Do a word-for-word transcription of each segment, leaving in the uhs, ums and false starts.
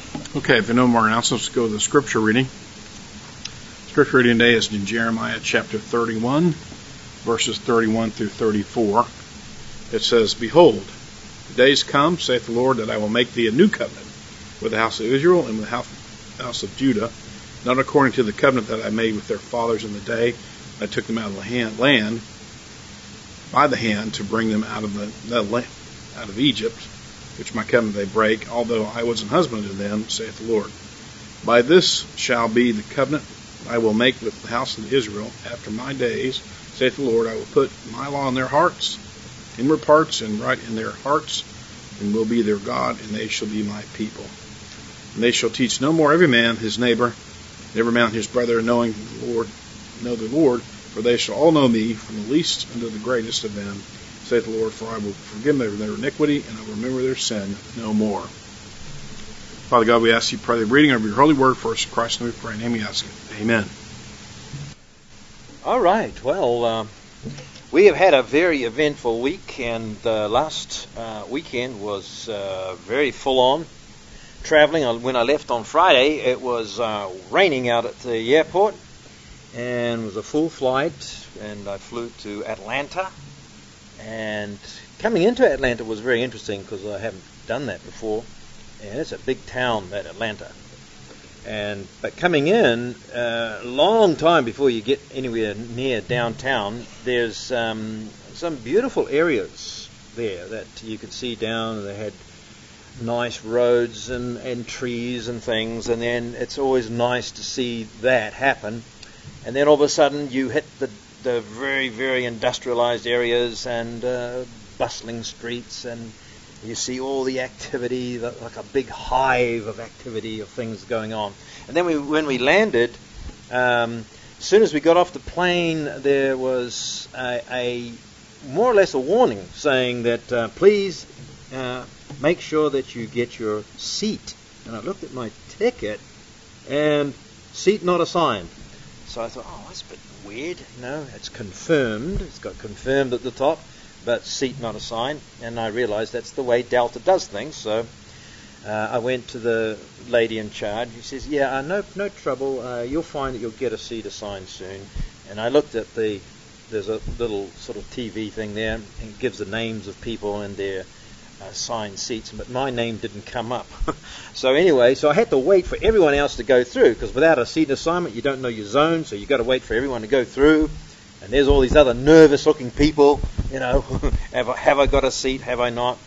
Okay, if there are no more announcements, let's go to the scripture reading. Scripture reading today is in Jeremiah chapter thirty-one, verses thirty-one through thirty-four. It says, Behold, the days come, saith the Lord, that I will make thee a new covenant with the house of Israel and with the house of Judah, not according to the covenant that I made with their fathers in the day I took them out of the hand, land by the hand to bring them out of the, the land, out of Egypt, which my covenant they break, although I was an husband to them, saith the Lord. By this shall be the covenant I will make with the house of Israel after my days, saith the Lord. I will put my law in their hearts, inward parts, and write in their hearts, and will be their God, and they shall be my people. And they shall teach no more every man his neighbor, and every man his brother, knowing the Lord, know the Lord, for they shall all know me, from the least unto the greatest of them, saith the Lord, for I will forgive them their iniquity, and I will remember their sin no more. Father God, we ask you to pray the reading of your holy word for us in Christ's name we pray. In name we ask it. Amen. All right. Well, uh, we have had a very eventful week, and uh, last uh, weekend was uh, very full-on traveling. When I left on Friday, it was uh, raining out at the airport, and it was a full flight, and I flew to Atlanta. And coming into Atlanta was very interesting because I haven't done that before. And it's a big town, that Atlanta. And but coming in, a uh, long time before you get anywhere near downtown, there's um, some beautiful areas there that you could see down. They had nice roads and, and trees and things. And then it's always nice to see that happen. And then all of a sudden you hit the, the very, very industrialized areas and uh, bustling streets, and you see all the activity, like a big hive of activity of things going on. And then we, when we landed, um, as soon as we got off the plane, there was a, a more or less a warning saying that uh, please uh, make sure that you get your seat. And I looked at my ticket, and seat not assigned. So I thought, oh, that's a bit weird. You know, it's confirmed. It's got confirmed at the top, but seat not assigned. And I realized that's the way Delta does things. So uh, I went to the lady in charge. She says, yeah, uh, no no trouble. Uh, you'll find that you'll get a seat assigned soon. And I looked at the, there's a little sort of T V thing there, and it gives the names of people and their assigned seats, but my name didn't come up. So anyway, so I had to wait for everyone else to go through, because without a seat assignment, you don't know your zone, so you've got to wait for everyone to go through. And there's all these other nervous-looking people, you know, have I, have I got a seat, have I not?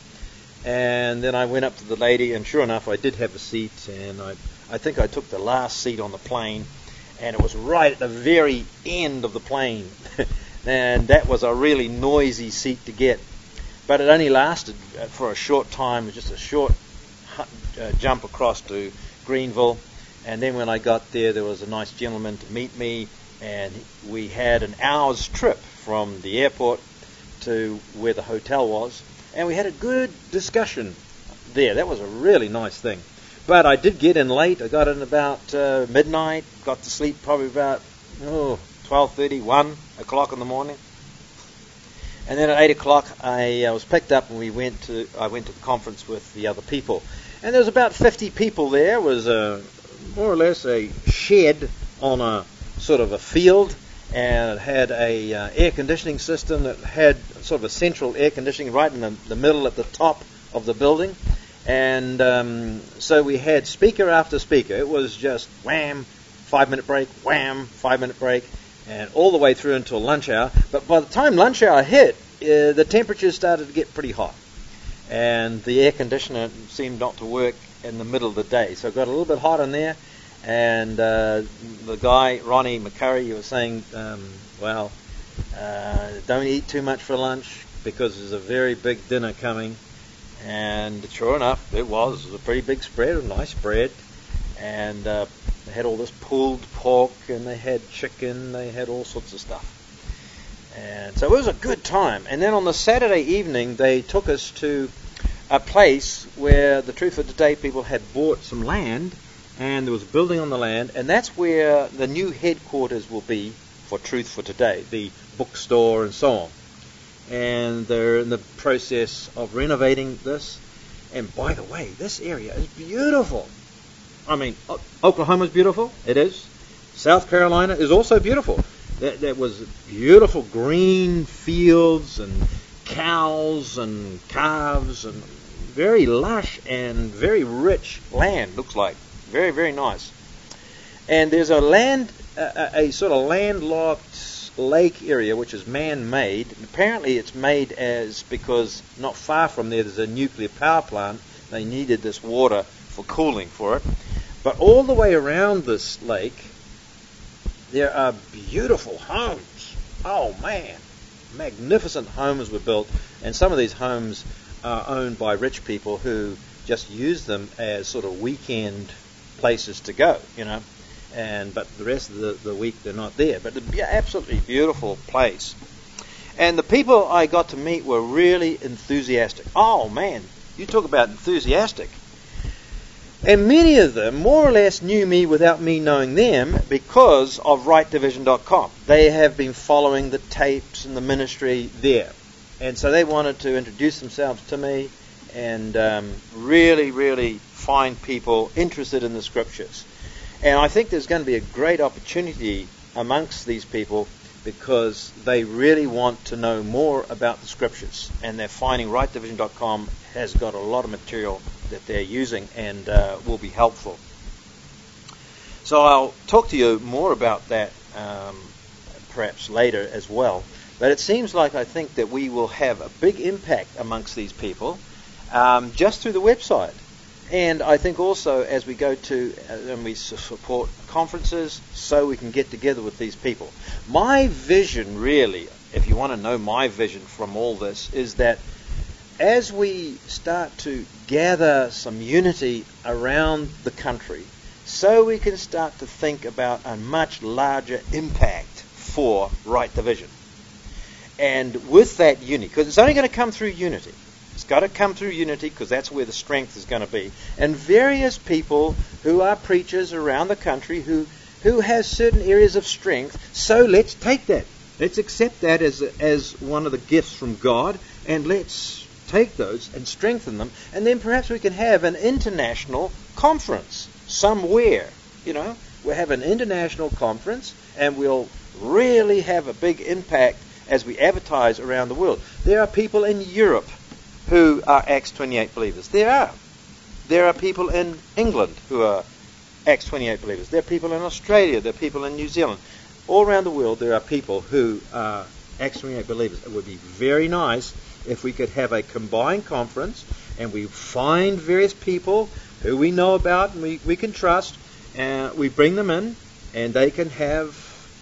And then I went up to the lady, and sure enough, I did have a seat, and I, I think I took the last seat on the plane, and it was right at the very end of the plane. And that was a really noisy seat to get. But it only lasted for a short time, just a short uh, jump across to Greenville. And then when I got there, there was a nice gentleman to meet me, and we had an hour's trip from the airport to where the hotel was. And we had a good discussion there. That was a really nice thing. But I did get in late. I got in about uh, midnight, got to sleep probably about oh, twelve thirty, one o'clock in the morning. And then at eight o'clock, I uh, was picked up, and we went to. I went to the conference with the other people, and there was about fifty people there. It was a, more or less a shed on a sort of a field, and it had a uh, air conditioning system that had sort of a central air conditioning right in the, the middle at the top of the building, and um, so we had speaker after speaker. It was just wham, five minute break, wham, five minute break. And all the way through until lunch hour. But by the time lunch hour hit, uh, the temperatures started to get pretty hot. And the air conditioner seemed not to work in the middle of the day. So it got a little bit hot in there. And uh, the guy, Ronnie McCurry, he was saying, um, well, uh, don't eat too much for lunch because there's a very big dinner coming. And sure enough, it was. It was a pretty big spread, a nice spread. And uh, they had all this pulled pork, and they had chicken, they had all sorts of stuff. And so it was a good time. And then on the Saturday evening, they took us to a place where the Truth for Today people had bought some land, and there was a building on the land, and that's where the new headquarters will be for Truth for Today, the bookstore and so on. And they're in the process of renovating this. And by the way, this area is beautiful. I mean, Oklahoma's beautiful. It is. South Carolina is also beautiful. There, there was beautiful green fields and cows and calves and very lush and very rich land, looks like. Very, very nice. And there's a land, a, a sort of landlocked lake area which is man-made. Apparently it's made as because not far from there there's a nuclear power plant. They needed this water for cooling for it. But all the way around this lake there are beautiful homes. Oh man, magnificent homes were built, and some of these homes are owned by rich people who just use them as sort of weekend places to go, you know. And but the rest of the, the week they're not there. But it's an absolutely beautiful place. And the people I got to meet were really enthusiastic. Oh man, you talk about enthusiastic. And many of them more or less knew me without me knowing them because of right division dot com. They have been following the tapes and the ministry there. And so they wanted to introduce themselves to me and um, really, really find people interested in the Scriptures. And I think there's going to be a great opportunity amongst these people because they really want to know more about the Scriptures. And they're finding right division dot com has got a lot of material that they're using and uh, will be helpful. So I'll talk to you more about that um, perhaps later as well. But it seems like I think that we will have a big impact amongst these people um, just through the website. And I think also as we go to uh, and we support conferences, so we can get together with these people. My vision really, if you want to know my vision from all this, is that as we start to gather some unity around the country, so we can start to think about a much larger impact for Right Division. And with that unity, because it's only going to come through unity. It's got to come through unity because that's where the strength is going to be. And various people who are preachers around the country who who has certain areas of strength. So let's take that. Let's accept that as as one of the gifts from God, and let's take those and strengthen them. And then perhaps we can have an international conference somewhere. You know, we'll have an international conference, and we'll really have a big impact as we advertise around the world. There are people in Europe who are Acts twenty-eight believers. There are. There are people in England who are Acts twenty-eight believers. There are people in Australia. There are people in New Zealand. All around the world there are people who are Acts twenty-eight believers. It would be very nice if we could have a combined conference and we find various people who we know about and we, we can trust, and we bring them in and they can have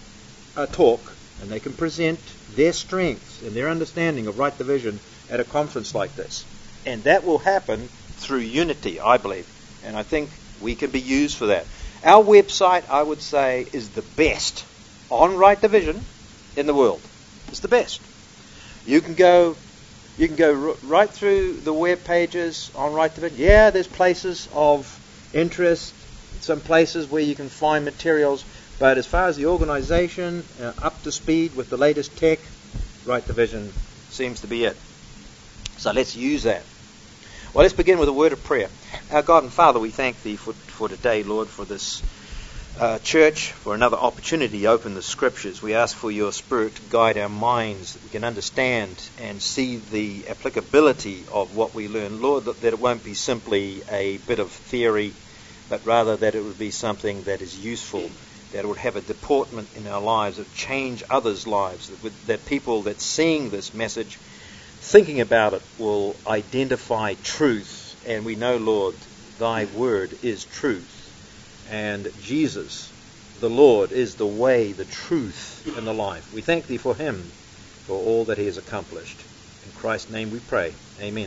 a talk and they can present their strengths and their understanding of right division at a conference like this. And that will happen through unity, I believe. And I think we can be used for that. Our website, I would say, is the best on right division in the world. It's the best. You can go you can go r- right through the web pages on right division. Yeah, there's places of interest, some places where you can find materials, but as far as the organization, uh, up to speed with the latest tech, right division seems to be it. So let's use that. Well, let's begin with a word of prayer. Our God and Father, we thank Thee for, for today, Lord, for this uh, church, for another opportunity to open the Scriptures. We ask for Your Spirit to guide our minds, that we can understand and see the applicability of what we learn. Lord, that, that it won't be simply a bit of theory, but rather that it would be something that is useful, that it would have a deportment in our lives, that change others' lives, that, would, that people that seeing this message, thinking about it, will identify truth. And we know, Lord, Thy word is truth. And Jesus, the Lord, is the way, the truth, and the life. We thank Thee for Him, for all that He has accomplished. In Christ's name we pray. Amen.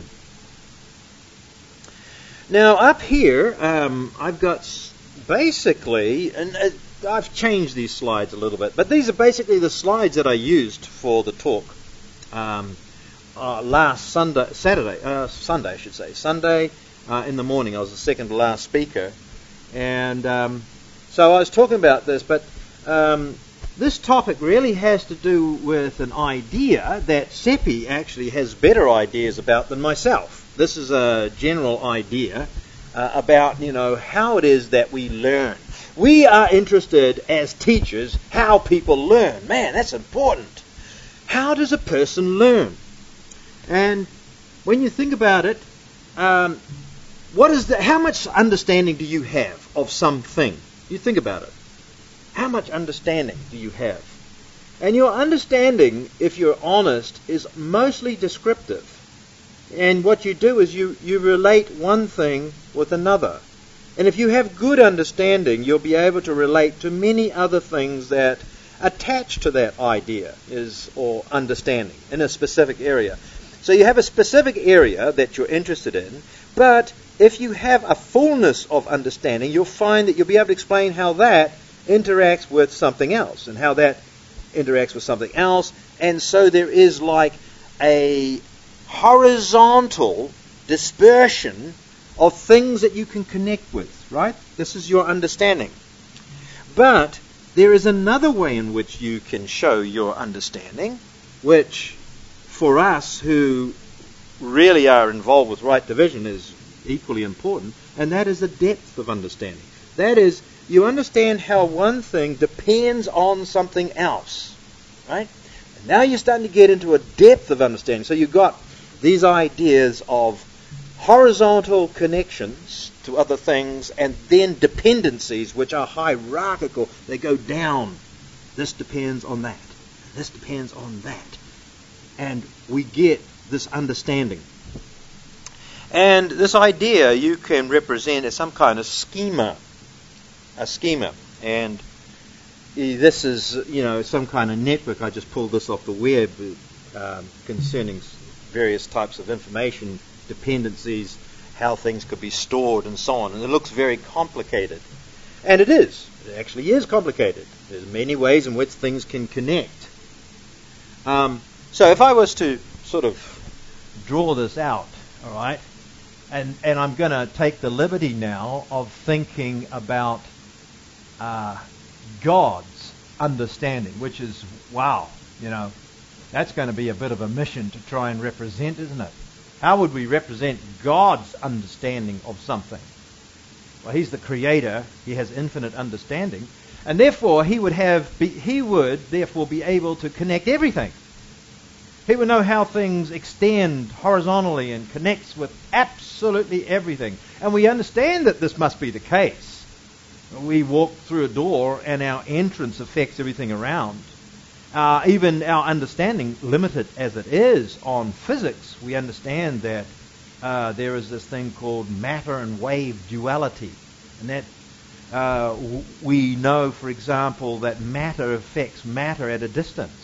Now, up here, um, I've got basically, and uh, I've changed these slides a little bit, but these are basically the slides that I used for the talk. Um, Uh, last Sunday, Saturday, uh, Sunday, I should say, Sunday uh, in the morning. I was the second to last speaker, and um, so I was talking about this. But um, this topic really has to do with an idea that Seppi actually has better ideas about than myself. This is a general idea uh, about, you know, how it is that we learn. We are interested as teachers how people learn. Man, that's important. How does a person learn? And when you think about it, um, what is the, how much understanding do you have of something? You think about it. How much understanding do you have? And your understanding, if you're honest, is mostly descriptive. And what you do is you, you relate one thing with another. And if you have good understanding, you'll be able to relate to many other things that attach to that idea is or understanding in a specific area. So you have a specific area that you're interested in, but if you have a fullness of understanding, you'll find that you'll be able to explain how that interacts with something else and how that interacts with something else. And so there is like a horizontal dispersion of things that you can connect with, right? This is your understanding. But there is another way in which you can show your understanding, which for us who really are involved with right division is equally important, and that is the depth of understanding. That is, you understand how one thing depends on something else, right? And now you're starting to get into a depth of understanding. So you've got these ideas of horizontal connections to other things, and then dependencies which are hierarchical. They go down. This depends on that. This depends on that. And we get this understanding. And this idea you can represent as some kind of schema. A schema. And this is, you know, some kind of network. I just pulled this off the web um, concerning various types of information, dependencies, how things could be stored and so on. And it looks very complicated. And it is. It actually is complicated. There's many ways in which things can connect. Um, so if I was to sort of draw this out, all right, and, and I'm going to take the liberty now of thinking about uh, God's understanding, which is, wow, you know, that's going to be a bit of a mission to try and represent, isn't it? How would we represent God's understanding of something? Well, He's the Creator. He has infinite understanding, and therefore He would have, be, He would therefore be able to connect everything. He would know how things extend horizontally and connects with absolutely everything. And we understand that this must be the case. We walk through a door, and our entrance affects everything around. Uh, even our understanding, limited as it is on physics, we understand that uh, there is this thing called matter and wave duality. And that uh, w- we know, for example, that matter affects matter at a distance.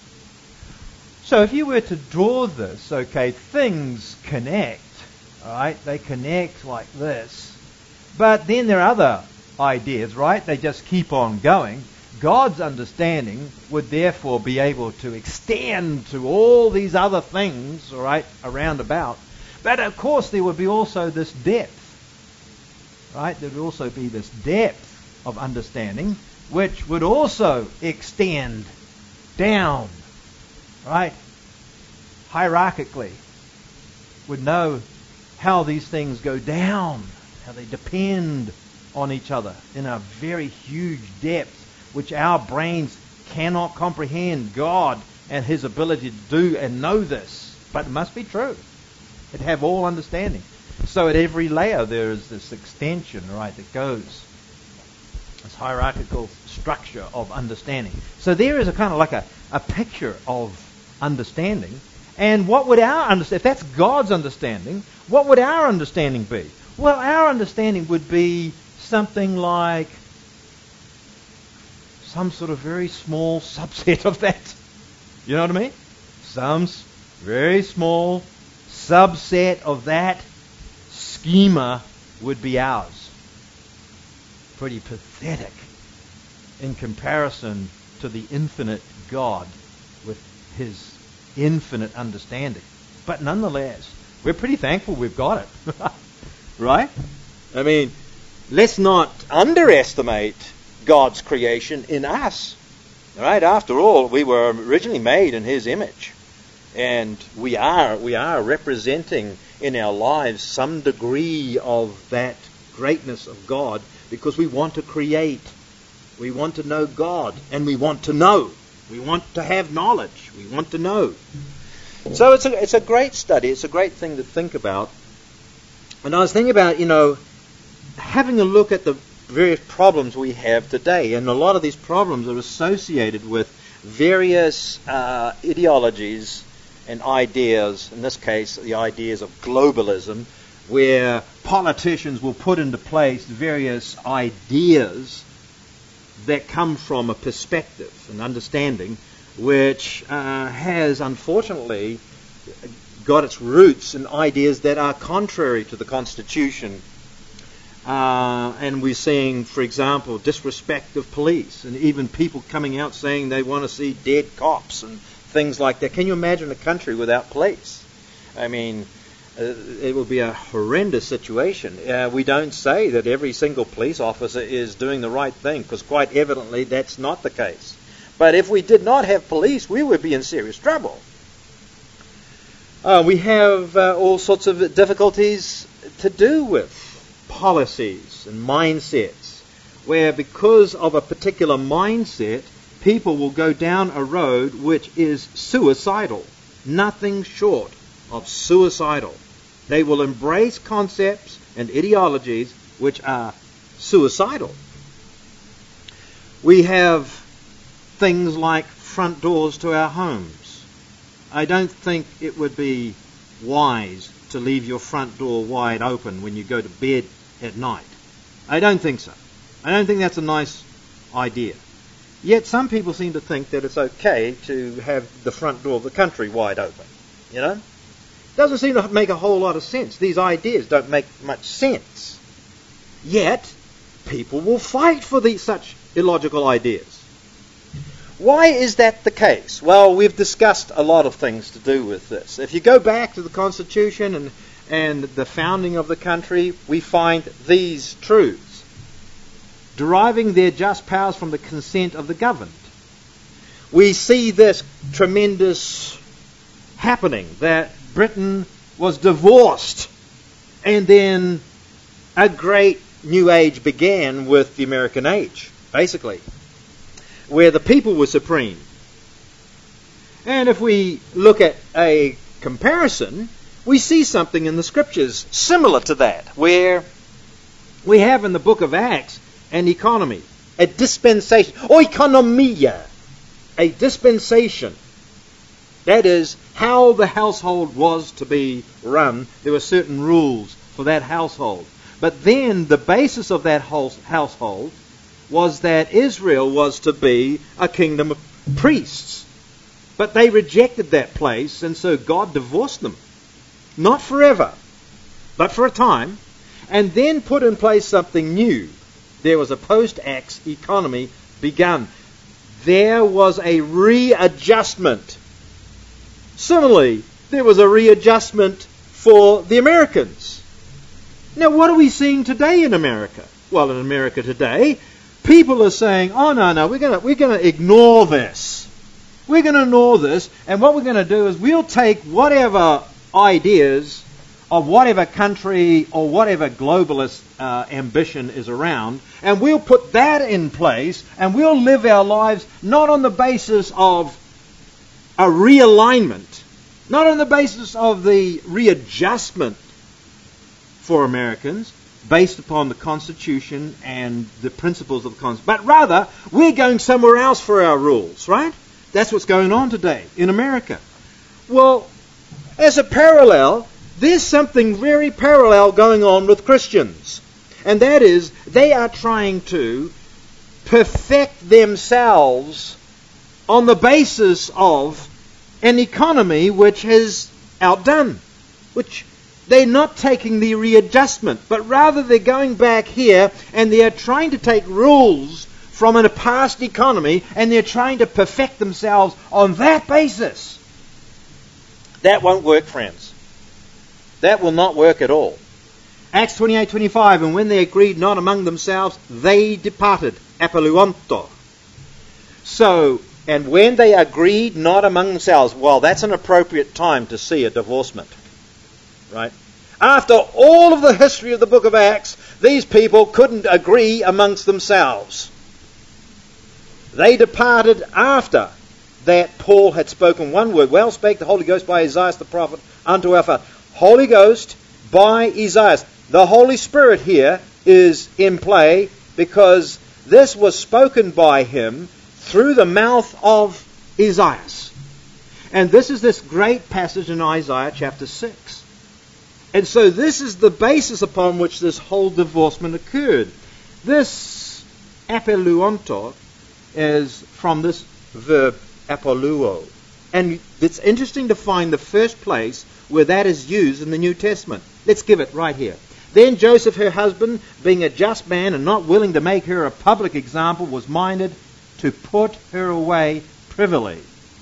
So if you were to draw this, okay, things connect, all right? They connect like this. But then there are other ideas, right? They just keep on going. God's understanding would therefore be able to extend to all these other things, all right, around about. But of course there would be also this depth, right? There would also be this depth of understanding which would also extend down, right? Hierarchically, would know how these things go down, how they depend on each other in a very huge depth, which our brains cannot comprehend. God and His ability to do and know this. But it must be true. It'd have all understanding. So at every layer there is this extension, right, that goes. This hierarchical structure of understanding. So there is a kind of like a, a picture of understanding. And what would our understanding, if that's God's understanding, what would our understanding be? Well, our understanding would be something like some sort of very small subset of that. You know what I mean? Some very small subset of that schema would be ours. Pretty pathetic in comparison to the infinite God with His infinite understanding. But nonetheless, we're pretty thankful we've got it. Right? I mean, let's not underestimate God's creation in us. Right? After all, we were originally made in His image. And we are we are representing in our lives some degree of that greatness of God, because we want to create. We want to know God, and we want to know. We want to have knowledge. We want to know. So it's a, it's a great study. It's a great thing to think about. And I was thinking about, you know, having a look at the various problems we have today. And a lot of these problems are associated with various uh, ideologies and ideas, in this case, the ideas of globalism, where politicians will put into place various ideas that come from a perspective, an understanding, which uh, has, unfortunately, got its roots in ideas that are contrary to the Constitution. Uh, and we're seeing, for example, disrespect of police, and even people coming out saying they want to see dead cops and things like that. Can you imagine a country without police? I mean, uh, it would be a horrendous situation. Uh, we don't say that every single police officer is doing the right thing, because quite evidently that's not the case. But if we did not have police, we would be in serious trouble. Uh, we have uh, all sorts of difficulties to do with policies and mindsets, where because of a particular mindset, people will go down a road which is suicidal, nothing short of suicidal. They will embrace concepts and ideologies which are suicidal. We have things like front doors to our homes. I don't think it would be wise to leave your front door wide open when you go to bed at night. I don't think so. I don't think that's a nice idea. Yet some people seem to think that it's okay to have the front door of the country wide open. You know? Doesn't seem to make a whole lot of sense. These ideas don't make much sense. Yet, people will fight for these such illogical ideas. Why is that the case? Well, we've discussed a lot of things to do with this. If you go back to the Constitution and, and the founding of the country, we find these truths. Deriving their just powers from the consent of the governed. We see this tremendous happening, that Britain was divorced, and then a great new age began with the American age, basically, where the people were supreme. And if we look at a comparison, we see something in the Scriptures similar to that, where we have in the book of Acts an economy, a dispensation, oikonomia, a dispensation. That is how the household was to be run. There were certain rules for that household. But then the basis of that household was that Israel was to be a kingdom of priests. But they rejected that place, and so God divorced them. Not forever, but for a time, and then put in place something new. There was a post-Acts economy begun. There was a readjustment. Similarly, there was a readjustment for the Americans. Now, what are we seeing today in America? Well, in America today, people are saying, oh, no, no, we're going to we're going to ignore this. We're going to ignore this, and what we're going to do is we'll take whatever ideas of whatever country or whatever globalist uh, ambition is around, and we'll put that in place, and we'll live our lives not on the basis of a realignment, not on the basis of the readjustment for Americans, based upon the Constitution and the principles of the Constitution, but rather, we're going somewhere else for our rules, right? That's what's going on today in America. Well, as a parallel, there's something very parallel going on with Christians. And that is, they are trying to perfect themselves on the basis of an economy which is outdone, which they're not taking the readjustment, but rather they're going back here and they're trying to take rules from a past economy and they're trying to perfect themselves on that basis. That won't work, friends. That will not work at all. Acts twenty-eight twenty-five, and when they agreed not among themselves, they departed. Apoluonto. So, and when they agreed not among themselves, well, that's an appropriate time to see a divorcement. Right? After all of the history of the book of Acts, these people couldn't agree amongst themselves. They departed after that Paul had spoken one word. Well spake the Holy Ghost by Esaias the prophet unto our father. Holy Ghost by Esaias. The Holy Spirit here is in play because this was spoken by him through the mouth of Esaias. And this is this great passage in Isaiah chapter six. And so this is the basis upon which this whole divorcement occurred. This apoluonto is from this verb apoluo. And it's interesting to find the first place where that is used in the New Testament. Let's give it right here. Then Joseph, her husband, being a just man and not willing to make her a public example, was minded to put her away privily.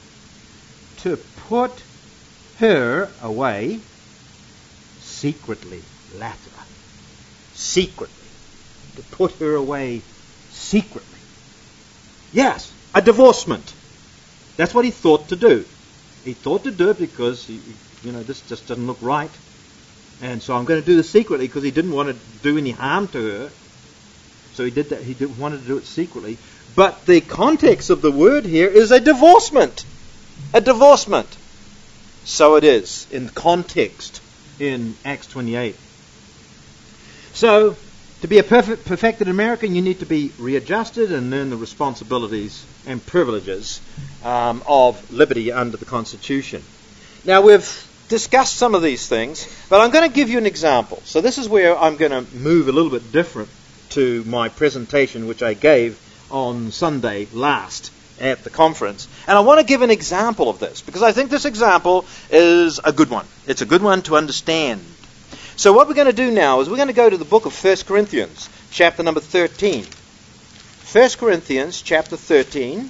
To put her away secretly. Latter. Secretly. To put her away secretly. Yes, a divorcement. That's what he thought to do. He thought to do it because, he, you know, this just doesn't look right. And so I'm going to do this secretly because he didn't want to do any harm to her. So he did that. He did, wanted to do it secretly. But the context of the word here is a divorcement. A divorcement. So it is in context in Acts twenty-eight. So, to be a perfect, perfected American, you need to be readjusted and learn the responsibilities and privileges um, of liberty under the Constitution. Now, we've discussed some of these things, but I'm going to give you an example. So this is where I'm going to move a little bit different to my presentation, which I gave on Sunday last at the conference. And I want to give an example of this, because I think this example is a good one. It's a good one to understand. So what we're going to do now is we're going to go to the book of First Corinthians, chapter number thirteen. First Corinthians, chapter thirteen.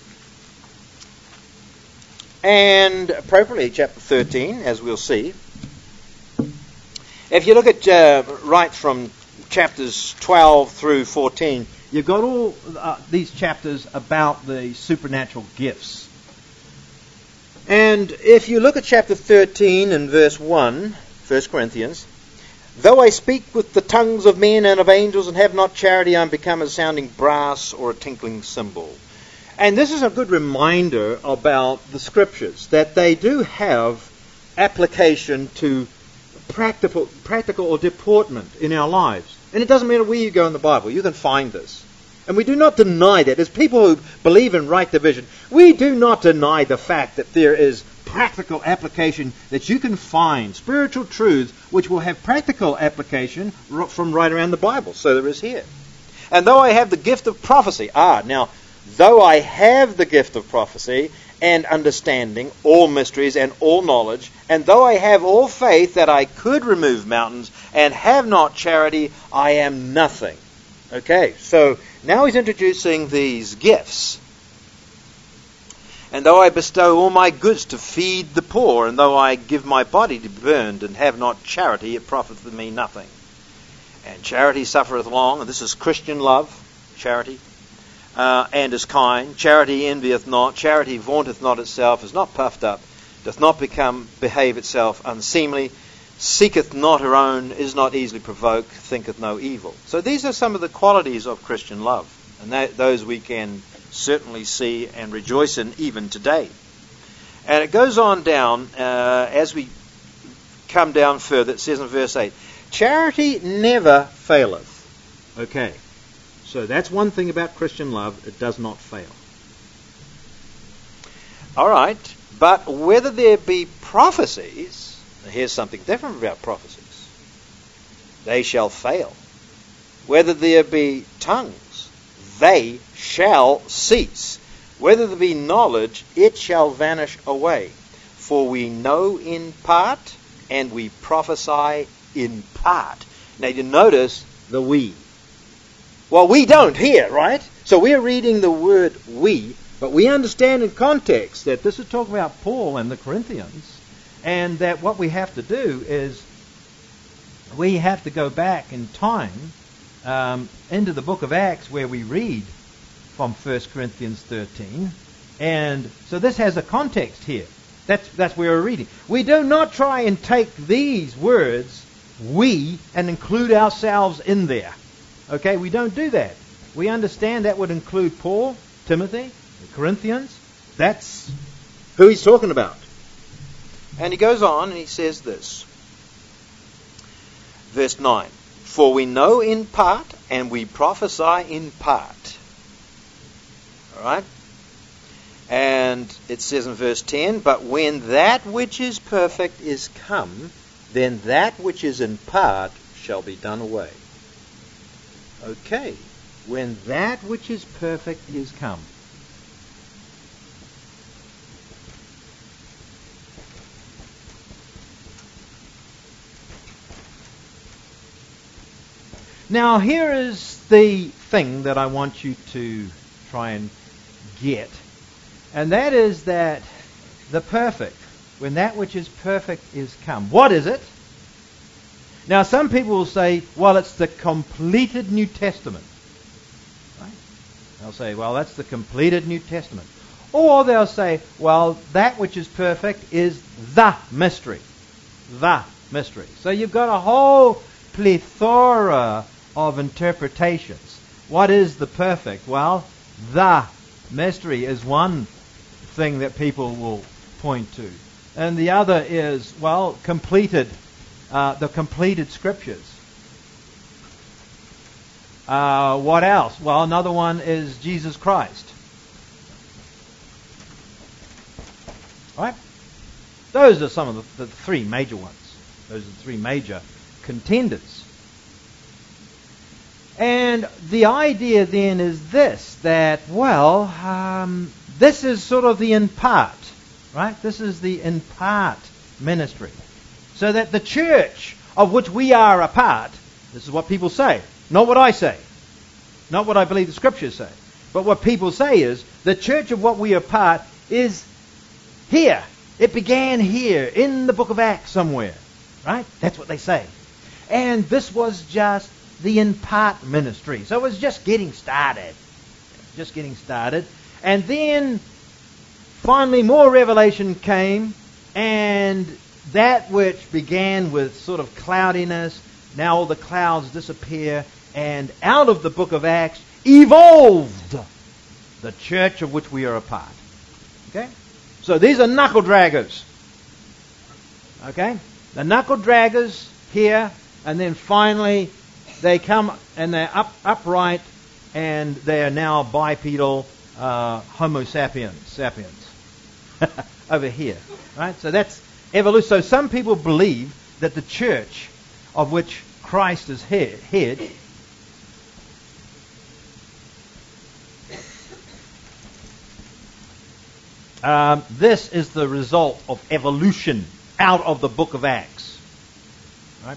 And appropriately, chapter thirteen, as we'll see. If you look at uh, right from chapters twelve through fourteen, you've got all uh, these chapters about the supernatural gifts. And if you look at chapter thirteen and verse one, First Corinthians, though I speak with the tongues of men and of angels and have not charity, I am become a sounding brass or a tinkling cymbal. And this is a good reminder about the Scriptures, that they do have application to practical, practical or deportment in our lives. And it doesn't matter where you go in the Bible, you can find this. And we do not deny that. As people who believe in right division, we do not deny the fact that there is practical application that you can find, spiritual truths which will have practical application from right around the Bible. So there is here. And though I have the gift of prophecy, ah, now, though I have the gift of prophecy and understanding, all mysteries and all knowledge, and though I have all faith that I could remove mountains and have not charity, I am nothing. Okay, so now he's introducing these gifts. And though I bestow all my goods to feed the poor, and though I give my body to be burned and have not charity, it profiteth me nothing. And charity suffereth long, and this is Christian love, charity, uh, and is kind. Charity envieth not, charity vaunteth not itself, is not puffed up, doth not become behave itself unseemly, seeketh not her own, is not easily provoked, thinketh no evil. So these are some of the qualities of Christian love, and that, those we can certainly see and rejoice in even today. And it goes on down, uh, as we come down further, it says in verse eight, charity never faileth. Okay, so that's one thing about Christian love, it does not fail. All right, but whether there be prophecies, here's something different about prophecies, they shall fail. Whether there be tongues, they shall cease. Whether there be knowledge, it shall vanish away. For we know in part, and we prophesy in part. Now you notice the we. Well, we don't here, right? So we're reading the word we, but we understand in context that this is talking about Paul and the Corinthians, and that what we have to do is we have to go back in time um, into the book of Acts where we read from First Corinthians thirteen. And so this has a context here. That's, that's where we're reading. We do not try and take these words we and include ourselves in there. Okay, we don't do that. We understand that would include Paul, Timothy, the Corinthians. That's who he's talking about. And he goes on and he says this. Verse nine. For we know in part and we prophesy in part. All right? And it says in verse ten, but when that which is perfect is come, then that which is in part shall be done away. Okay. When that which is perfect is come. Now here is the thing that I want you to try and get. And that is that the perfect, when that which is perfect is come. What is it? Now some people will say, well, it's the completed New Testament. Right? They'll say, well, that's the completed New Testament. Or they'll say, well, that which is perfect is the mystery. The mystery. So you've got a whole plethora of interpretations. What is the perfect? Well, the mystery is one thing that people will point to. And the other is, well, completed, uh, the completed scriptures. Uh, what else? Well, another one is Jesus Christ. Right? Those are some of the, the three major ones. Those are the three major contenders. And the idea then is this, that, well, um, this is sort of the in part, right? This is the in part ministry. So that the church of which we are a part, this is what people say, not what I say, not what I believe the scriptures say, but what people say is, the church of what we are part is here. It began here, in the book of Acts somewhere, right? That's what they say. And this was just the in part ministry. So it was just getting started. Just getting started. And then finally more revelation came, and that which began with sort of cloudiness, now all the clouds disappear, and out of the book of Acts evolved the church of which we are a part. Okay? So these are knuckle draggers. Okay? The knuckle draggers here, and then finally they come and they're up, upright, and they are now bipedal uh, Homo sapiens, sapiens over here, right? So that's evolution. So some people believe that the church of which Christ is head, head um, this is the result of evolution out of the book of Acts, right?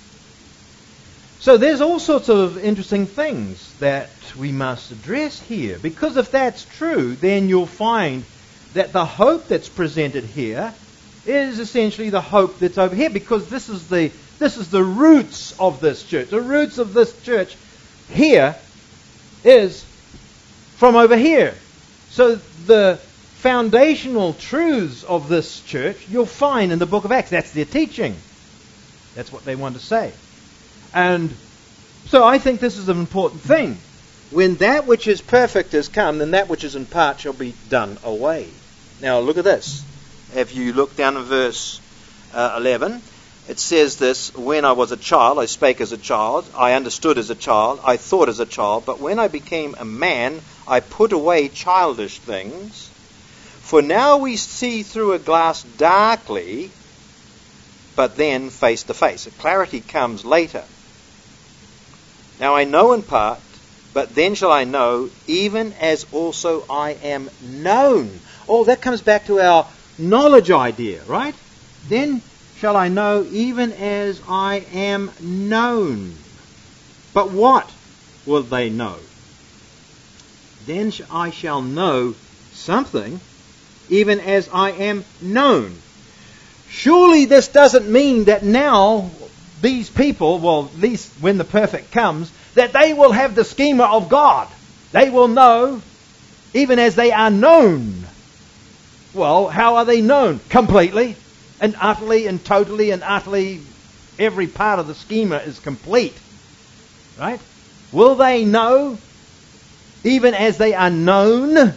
So there's all sorts of interesting things that we must address here. Because if that's true, then you'll find that the hope that's presented here is essentially the hope that's over here. Because this is the this is the roots of this church. The roots of this church here is from over here. So the foundational truths of this church you'll find in the book of Acts. That's their teaching. That's what they want to say. And so I think this is an important thing. When that which is perfect is come, then that which is in part shall be done away. Now look at this. If you look down in verse uh, eleven, it says this, when I was a child, I spake as a child, I understood as a child, I thought as a child, but when I became a man, I put away childish things. For now we see through a glass darkly, but then face to face. Clarity comes later. Now I know in part, but then shall I know, even as also I am known. Oh, that comes back to our knowledge idea, right? Then shall I know, even as I am known. But what will they know? Then I shall know something, even as I am known. Surely this doesn't mean that now these people, well, at least when the perfect comes, that they will have the schema of God. They will know, even as they are known. Well, how are they known? Completely and utterly and totally and utterly every part of the schema is complete. Right? Will they know even as they are known?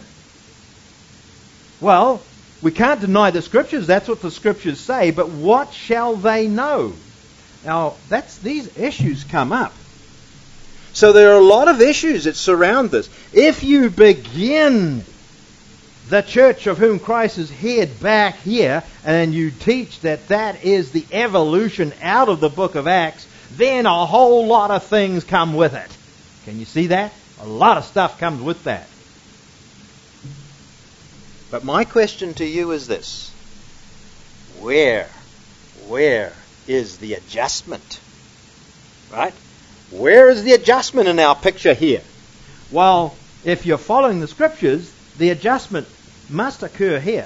Well, we can't deny the Scriptures. That's what the Scriptures say. But what shall they know? Now, that's these issues come up. So there are a lot of issues that surround this. If you begin the church of whom Christ is head back here, and you teach that that is the evolution out of the book of Acts, then a whole lot of things come with it. Can you see that? A lot of stuff comes with that. But my question to you is this. Where, where is the adjustment? Right? Where is the adjustment in our picture here? Well, if you're following the Scriptures, the adjustment must occur here.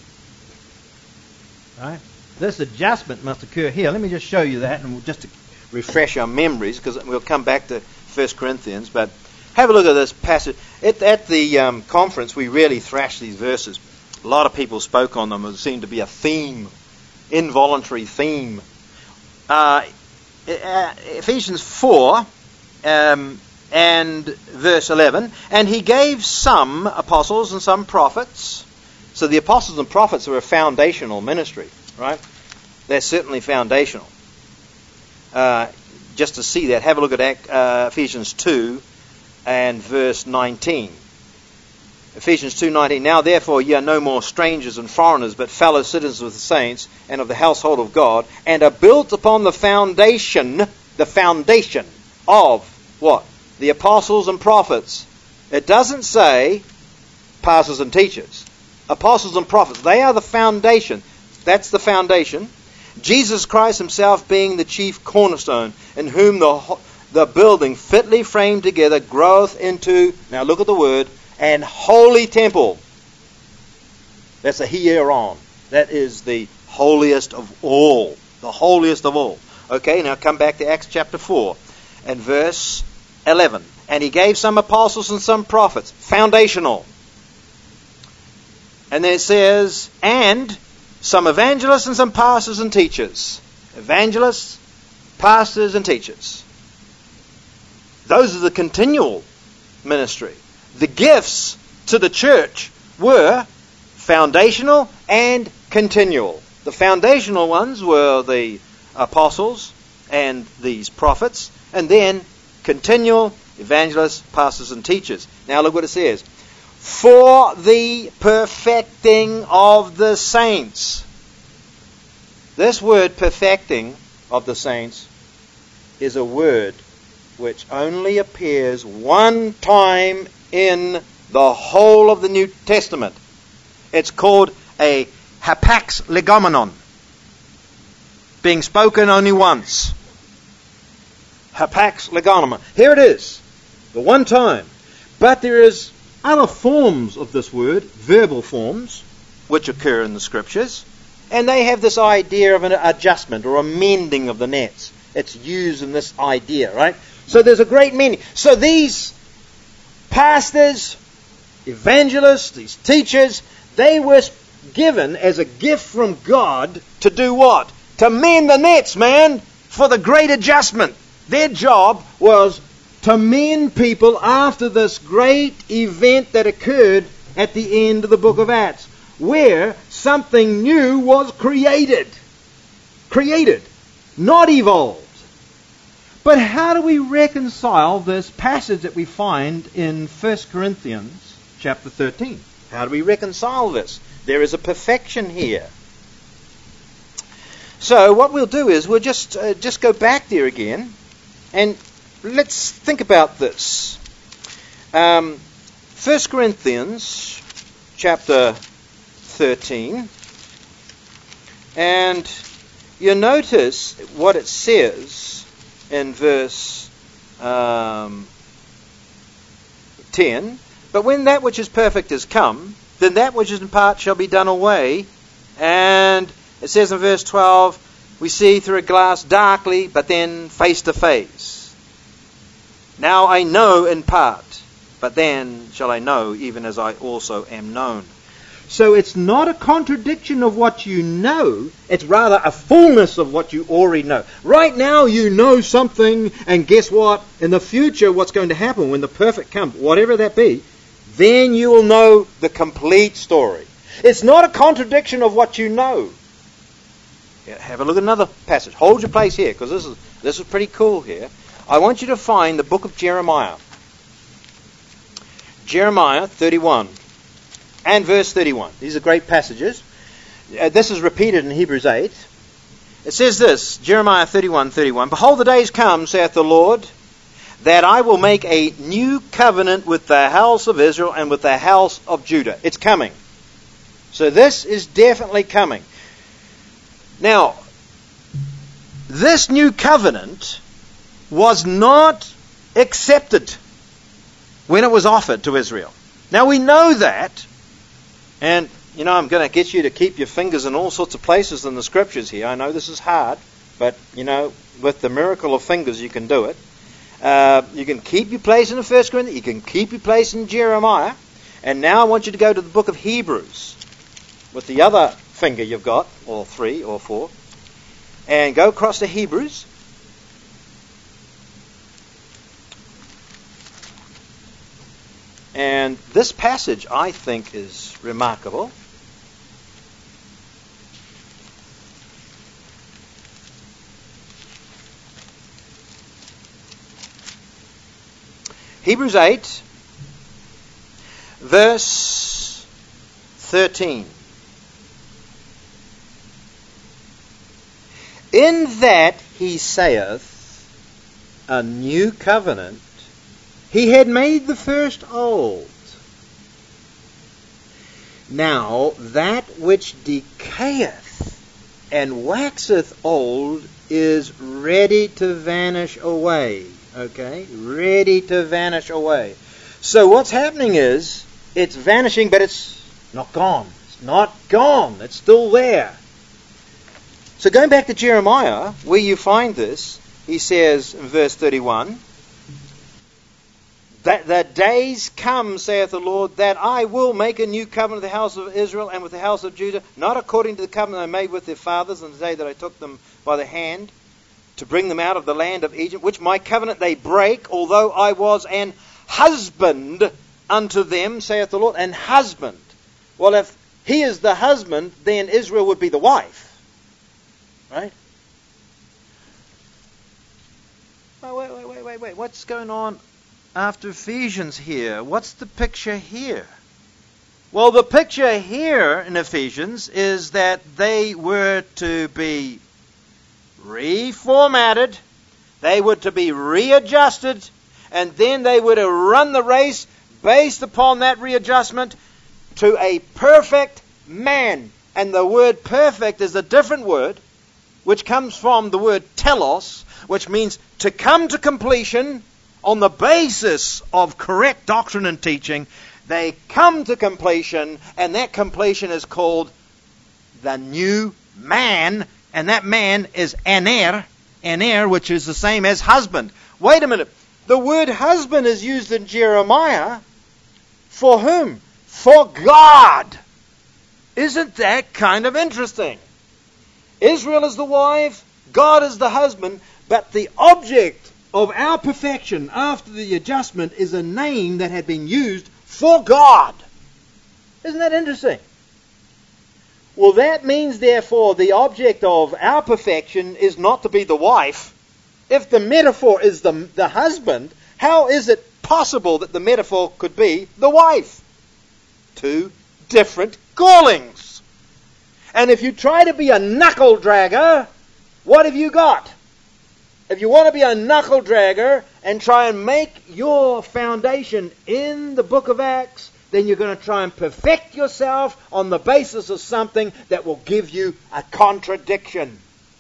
Right? This adjustment must occur here. Let me just show you that, and we'll just refresh our memories, because we'll come back to First Corinthians. But have a look at this passage. At, at the um, conference, we really thrashed these verses. A lot of people spoke on them. It seemed to be a theme, involuntary theme. Uh, Ephesians four um, and verse eleven, and he gave some apostles and some prophets. So the apostles and prophets are a foundational ministry, right? They're certainly foundational. Uh, just to see that, have a look at uh, Ephesians two and verse nineteen. Ephesians two nineteen. Now therefore ye are no more strangers and foreigners, but fellow citizens with the saints and of the household of God, and are built upon the foundation, the foundation of what? The apostles and prophets. It doesn't say pastors and teachers. Apostles and prophets. They are the foundation. That's the foundation. Jesus Christ himself being the chief cornerstone, in whom the the building fitly framed together groweth into, now look at the word, an holy temple. That's a hieron. That is the holiest of all. The holiest of all. Okay, now come back to Acts chapter four and verse eleven. And he gave some apostles and some prophets. Foundational. And then it says, and some evangelists and some pastors and teachers. Evangelists, pastors and teachers. Those are the continual ministry. The gifts to the church were foundational and continual. The foundational ones were the apostles and these prophets, and then continual evangelists, pastors and teachers. Now look what it says. For the perfecting of the saints. This word perfecting of the saints is a word which only appears one time in the whole of the New Testament. It's called a hapax legomenon, being spoken only once. Hapax legomenon. Here it is, the one time. But there is other forms of this word, verbal forms, which occur in the Scriptures, and they have this idea of an adjustment or a mending of the nets. It's used in this idea, right? So there's a great meaning. So these pastors, evangelists, these teachers, they were given as a gift from God to do what? To mend the nets, man, for the great adjustment. Their job was to mend people after this great event that occurred at the end of the book of Acts, where something new was created. Created, not evolved. But how do we reconcile this passage that we find in First Corinthians chapter thirteen? How do we reconcile this? There is a perfection here. So what we'll do is we'll just uh, just go back there again, and let's think about this. Um, First Corinthians chapter thirteen, and you notice what it says in verse um, ten. But when that which is perfect is come, then that which is in part shall be done away. And it says in verse twelve, we see through a glass darkly, but then face to face. Now I know in part, but then shall I know, even as I also am known. So it's not a contradiction of what you know, it's rather a fullness of what you already know. Right now you know something, and guess what? In the future, what's going to happen when the perfect comes, whatever that be, then you will know the complete story. It's not a contradiction of what you know. Yeah, have a look at another passage. Hold your place here, because this is this is pretty cool here. I want you to find the book of Jeremiah. Jeremiah thirty-one and verse thirty-one. These are great passages. Uh, this is repeated in Hebrews eight. It says this, Jeremiah thirty-one, thirty-one. Behold, the days come, saith the Lord, that I will make a new covenant with the house of Israel and with the house of Judah. It's coming. So this is definitely coming. Now, this new covenant was not accepted when it was offered to Israel. Now we know that, and you know I'm going to get you to keep your fingers in all sorts of places in the scriptures here. I know this is hard, but you know, with the miracle of fingers you can do it. Uh, you can keep your place in the First Corinthians, you can keep your place in Jeremiah, and now I want you to go to the book of Hebrews with the other finger you've got, or three or four, and go across to Hebrews. And this passage, I think, is remarkable. Hebrews eight, verse thirteen. In that he saith, a new covenant, he had made the first old. Now that which decayeth and waxeth old is ready to vanish away. Okay? Ready to vanish away. So what's happening is, it's vanishing, but it's not gone. It's not gone. It's still there. So going back to Jeremiah, where you find this, he says in verse thirty-one, that the days come, saith the Lord, that I will make a new covenant with the house of Israel and with the house of Judah, not according to the covenant I made with their fathers on the day that I took them by the hand to bring them out of the land of Egypt, which my covenant they break, although I was an husband unto them, saith the Lord. An husband. Well, if he is the husband, then Israel would be the wife. Right? Oh, wait, wait, wait, wait, wait. What's going on after Ephesians here? What's the picture here? Well, the picture here in Ephesians is that they were to be reformatted, they were to be readjusted, and then they were to run the race based upon that readjustment to a perfect man. And the word perfect is a different word, which comes from the word telos, which means to come to completion on the basis of correct doctrine and teaching. They come to completion, and that completion is called the new man, and that man is aner, aner, which is the same as husband. Wait a minute. The word husband is used in Jeremiah for whom? For God. Isn't that kind of interesting? Israel is the wife, God is the husband, but the object of our perfection after the adjustment is a name that had been used for God. Isn't that interesting? Well, that means, therefore, the object of our perfection is not to be the wife. If the metaphor is the, the husband, how is it possible that the metaphor could be the wife? Two different callings. And if you try to be a knuckle dragger, what have you got? If you want to be a knuckle dragger and try and make your foundation in the book of Acts, then you're going to try and perfect yourself on the basis of something that will give you a contradiction.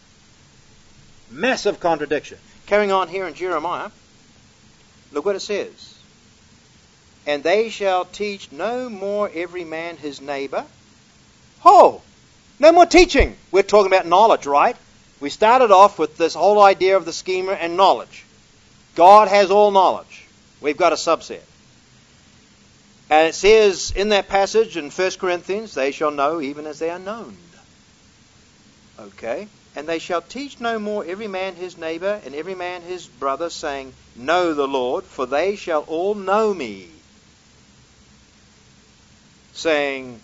Massive contradiction. Carrying on here in Jeremiah, look what it says. And they shall teach no more every man his neighbor. Oh, no more teaching. We're talking about knowledge, right? We started off with this whole idea of the schemer and knowledge. God has all knowledge. We've got a subset. And it says in that passage in First Corinthians, they shall know even as they are known. Okay? And they shall teach no more every man his neighbor and every man his brother, saying, Know the Lord, for they shall all know me. Saying,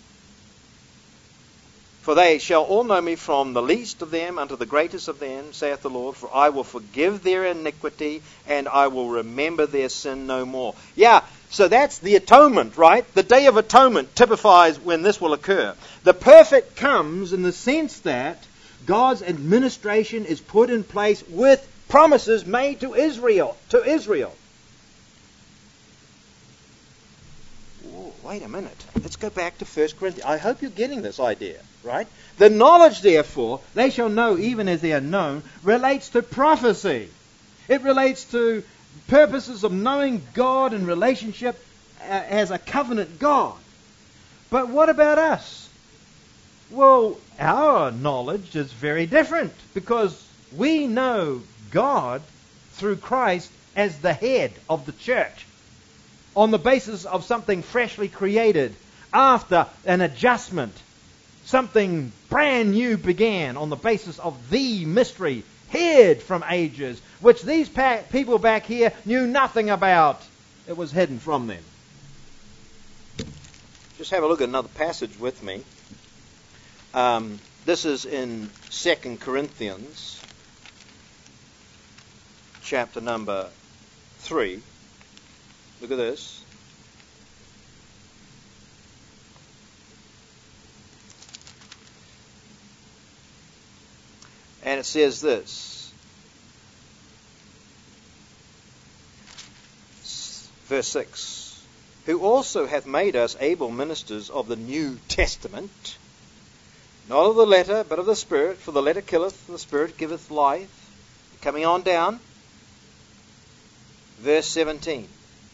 For they shall all know me from the least of them unto the greatest of them, saith the Lord, for I will forgive their iniquity, and I will remember their sin no more. Yeah, so that's the atonement, right? The Day of Atonement typifies when this will occur. The perfect comes in the sense that God's administration is put in place with promises made to Israel. To Israel. Whoa, wait a minute. Let's go back to First Corinthians. I hope you're getting this idea, right? The knowledge, therefore, they shall know even as they are known, relates to prophecy. It relates to purposes of knowing God and relationship as a covenant God. But what about us? Well, our knowledge is very different because we know God through Christ as the head of the church on the basis of something freshly created after an adjustment. Something brand new began on the basis of the mystery hid from ages, which these pa- people back here knew nothing about. It was hidden from them. Just have a look at another passage with me. Um, this is in Second Corinthians, chapter number three. Look at this. And it says this, verse six, who also hath made us able ministers of the New Testament, not of the letter, but of the Spirit, for the letter killeth, the Spirit giveth life. Coming on down, verse seventeen.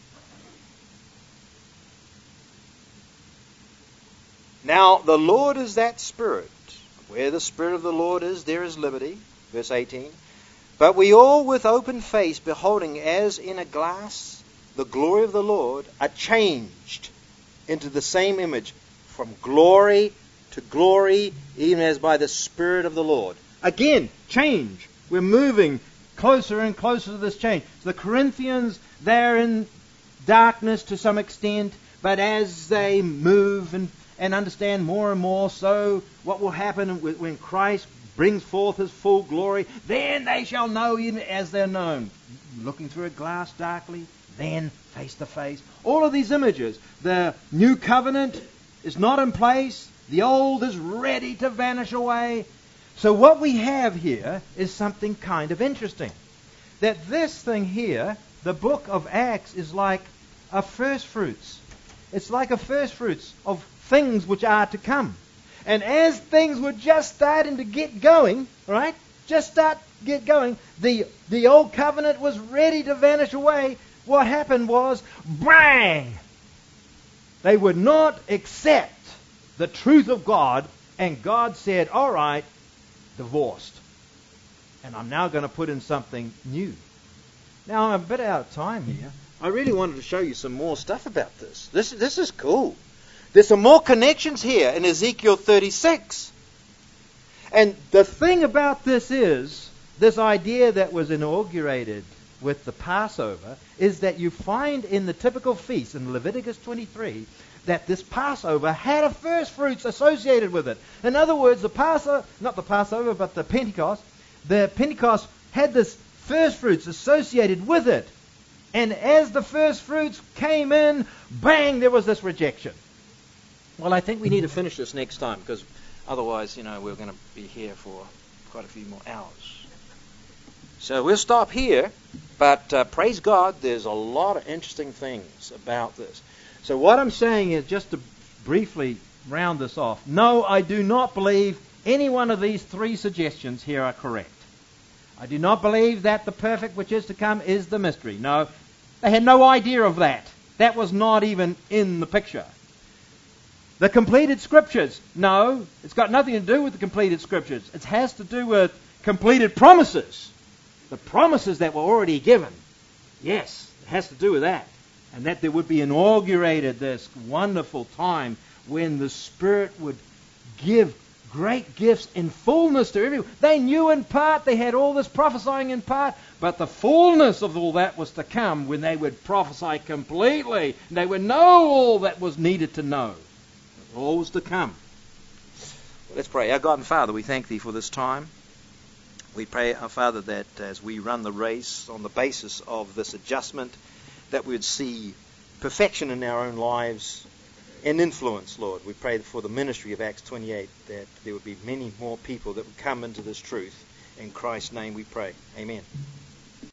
Now the Lord is that Spirit. Where the Spirit of the Lord is, there is liberty. Verse eighteen. But we all with open face, beholding as in a glass the glory of the Lord, are changed into the same image from glory to glory, even as by the Spirit of the Lord. Again, change. We're moving closer and closer to this change. The Corinthians, they're in darkness to some extent, but as they move and and understand more and more, so what will happen when Christ brings forth his full glory, then they shall know even as they're known. Looking through a glass darkly, then face to face. All of these images. The new covenant is not in place. The old is ready to vanish away. So what we have here is something kind of interesting. That this thing here, the book of Acts, is like a first fruits. It's like a first fruits of things which are to come. And as things were just starting to get going, right? Just start get going, the the old covenant was ready to vanish away. What happened was, bang! They would not accept the truth of God, and God said, all right, divorced. And I'm now going to put in something new. Now, I'm a bit out of time here. I really wanted to show you some more stuff about this. This, this is cool. There's some more connections here in Ezekiel thirty-six. And the thing about this is, this idea that was inaugurated with the Passover, is that you find in the typical feast in Leviticus twenty-three, that this Passover had a first fruits associated with it. In other words, the Passover, not the Passover, but the Pentecost, the Pentecost had this first fruits associated with it. And as the first fruits came in, bang, there was this rejection. Well, I think we need to finish this next time, because otherwise, you know, we're going to be here for quite a few more hours. So we'll stop here, but uh, praise God, there's a lot of interesting things about this. So what I'm saying is, just to briefly round this off, no, I do not believe any one of these three suggestions here are correct. I do not believe that the perfect which is to come is the mystery. No, they had no idea of that. That was not even in the picture. The completed scriptures, no, it's got nothing to do with the completed scriptures. It has to do with completed promises. The promises that were already given. Yes, it has to do with that. and that there would be inaugurated this wonderful time when the Spirit would give great gifts in fullness to everyone. They knew in part, they had all this prophesying in part, but the fullness of all that was to come when they would prophesy completely. They would know all that was needed to know. All was to come. Let's pray. Our God and Father, we thank Thee for this time. We pray, our Father, that as we run the race on the basis of this adjustment, that we would see perfection in our own lives and influence, Lord. We pray for the ministry of Acts twenty-eight, that there would be many more people that would come into this truth. In Christ's name we pray. Amen.